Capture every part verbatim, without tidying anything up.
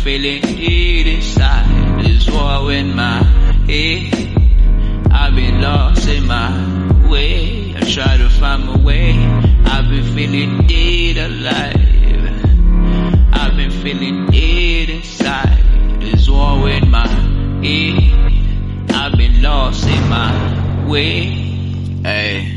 feeling it inside. This war in my head. I've been lost in my way. I try to find my way. I've been feeling dead alive. I've been feeling dead inside. This war in my head. I've been lost in my way. Hey.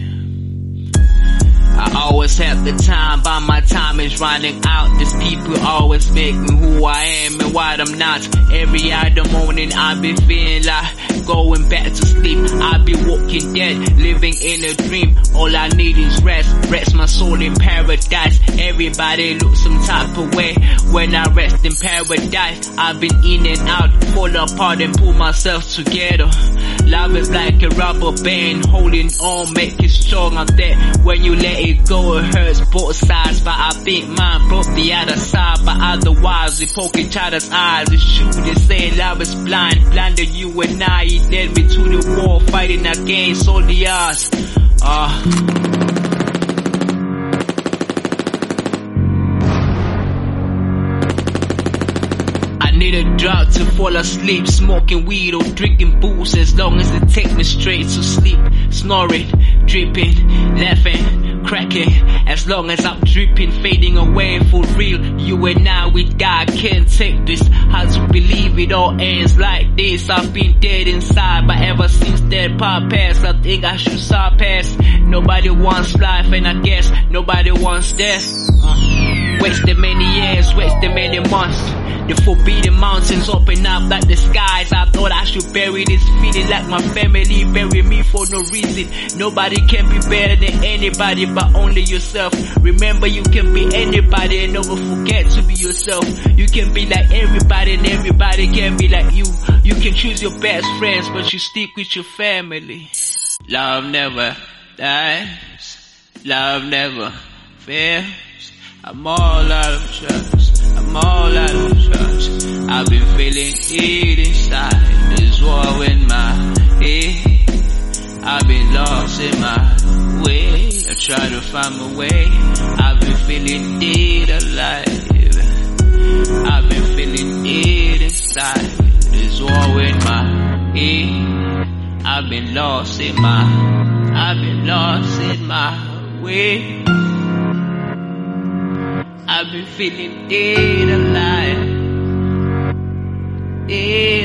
I always have the time, but my time is running out. These people always make me who I am and what I'm not. Every other morning I be feeling like going back to sleep. I be walking dead, living in a dream. All I need is rest, rest my soul in paradise. Everybody looks some type of way when I rest in paradise. I've been in and out, fall apart and pull myself together. Love is like a rubber band, holding on, make it strong. I'm dead when you let it go, it hurts both sides. But I think mine broke the other side. But otherwise, we poke each other's eyes. It's true, they say love is blind, blinded you and I. It led me to the war, fighting against all the odds. Ah. Uh. Need a drug to fall asleep, smoking weed or drinking booze, as long as it takes me straight to sleep. Snoring, dripping, laughing, cracking, as long as I'm dripping, fading away for real. You and I with God can't take this. Hard to believe it all ends like this. I've been dead inside, but ever since that part passed, I think I should surpass. Nobody wants life, and I guess nobody wants death. Uh, wasted many years, wasted many months. The forbidden mountains open up like the skies. I thought I should bury this feeling like my family bury me for no reason. Nobody can be better than anybody but only yourself. Remember, you can be anybody and never forget to be yourself. You can be like everybody and everybody can be like you. You can choose your best friends but you stick with your family. Love never dies. Love never fails. I'm all out of trust. I'm all out of trust. I've been feeling it inside. This war in my head. I've been lost in my way. I try to find my way. I've been feeling dead alive. I've been feeling dead inside. This war in my head. I've been lost in my. I've been lost in my way. I've been feeling dead alive. Dead